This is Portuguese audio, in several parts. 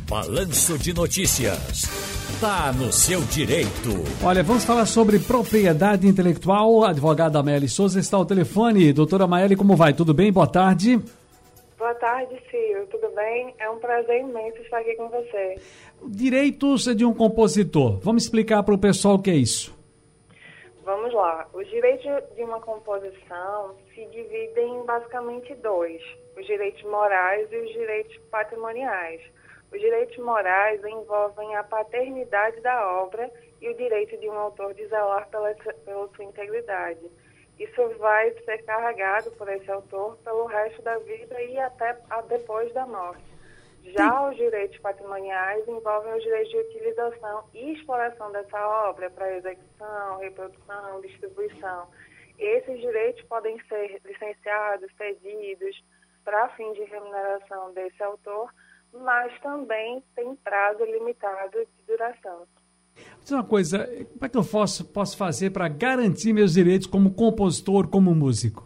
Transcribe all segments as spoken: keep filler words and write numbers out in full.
Balanço de Notícias. Tá no seu direito. Olha, vamos falar sobre propriedade intelectual. A advogada Maeli Souza está ao telefone. Doutora Maeli, como vai? Tudo bem? Boa tarde. Boa tarde, Ciro. Tudo bem? É um prazer imenso estar aqui com você. Direitos de um compositor. Vamos explicar para o pessoal o que é isso. Vamos lá. Os direitos de uma composição se dividem em basicamente dois. Os direitos morais e os direitos patrimoniais. Os direitos morais envolvem a paternidade da obra e o direito de um autor de zelar pela, pela sua integridade. Isso vai ser carregado por esse autor pelo resto da vida e até a depois da morte. Já os direitos patrimoniais envolvem os direitos de utilização e exploração dessa obra para execução, reprodução, distribuição. Esses direitos podem ser licenciados, cedidos para fim de remuneração desse autor, mas também tem prazo limitado de duração. Diz uma coisa, como é que eu posso, posso fazer para garantir meus direitos como compositor, como músico?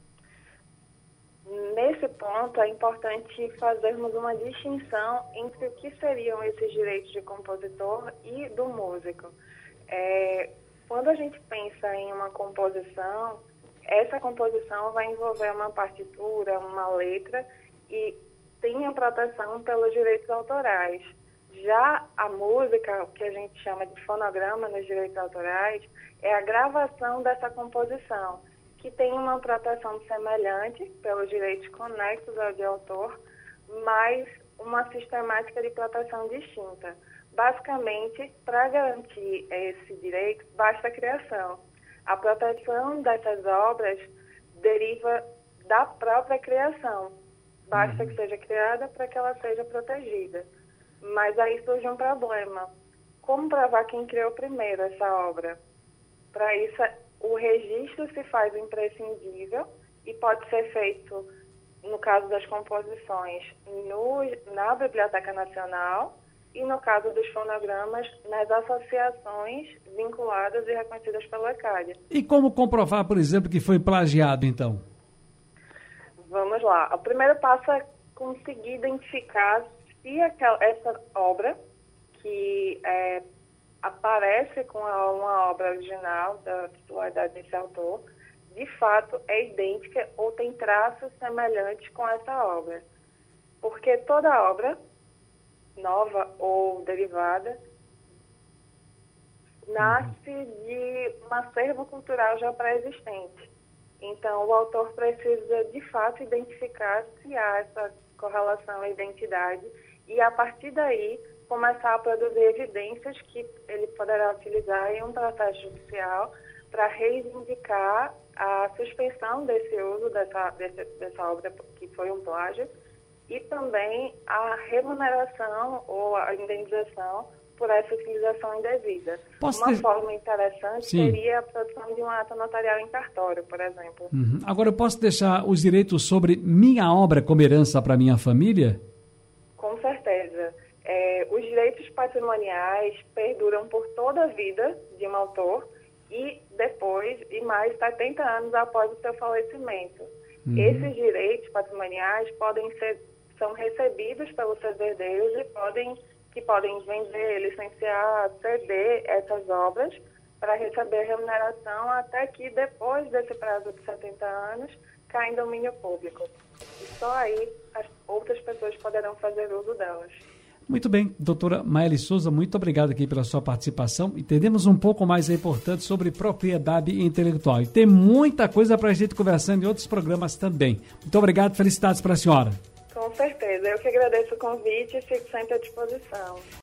Nesse ponto, é importante fazermos uma distinção entre o que seriam esses direitos de compositor e do músico. É, quando a gente pensa em uma composição, essa composição vai envolver uma partitura, uma letra e tem a proteção pelos direitos autorais. Já a música, o que a gente chama de fonograma nos direitos autorais, é a gravação dessa composição, que tem uma proteção semelhante pelos direitos conexos ao de autor, mas uma sistemática de proteção distinta. Basicamente, para garantir esse direito, basta a criação. A proteção dessas obras deriva da própria criação. Basta que seja criada para que ela seja protegida. Mas aí surge um problema. Como provar quem criou primeiro essa obra? Para isso, o registro se faz imprescindível e pode ser feito, no caso das composições, no, na Biblioteca Nacional e, no caso dos fonogramas, nas associações vinculadas e reconhecidas pela ECAD. E como comprovar, por exemplo, que foi plagiado, então? Vamos lá. O primeiro passo é conseguir identificar se aquela, essa obra, que é, aparece com a, uma obra original da titularidade desse autor, de fato é idêntica ou tem traços semelhantes com essa obra. Porque toda obra, nova ou derivada, nasce de um acervo cultural já pré-existente. Então, o autor precisa, de fato, identificar se há essa correlação à identidade e, a partir daí, começar a produzir evidências que ele poderá utilizar em um processo judicial para reivindicar a suspensão desse uso dessa, desse, dessa obra que foi um plágio e também a remuneração ou a indenização por essa utilização indevida. Posso Uma ter... forma interessante Sim. seria a produção de um ato notarial em cartório, por exemplo. Uhum. Agora, eu posso deixar os direitos sobre minha obra como herança para minha família? Com certeza. É, os direitos patrimoniais perduram por toda a vida de um autor e depois, e mais setenta anos após o seu falecimento. Uhum. Esses direitos patrimoniais podem ser, são recebidos pelos seus herdeiros e podem que podem vender, licenciar, ceder essas obras para receber remuneração até que, depois desse prazo de setenta anos, cai em domínio público. E só aí as outras pessoas poderão fazer uso delas. Muito bem, doutora Maeli Souza, muito obrigado aqui pela sua participação. Entendemos um pouco mais aí, portanto, sobre propriedade intelectual. E tem muita coisa para a gente conversando em outros programas também. Muito obrigado, felicidades para a senhora. Com certeza. Eu que agradeço o convite e fico sempre à disposição.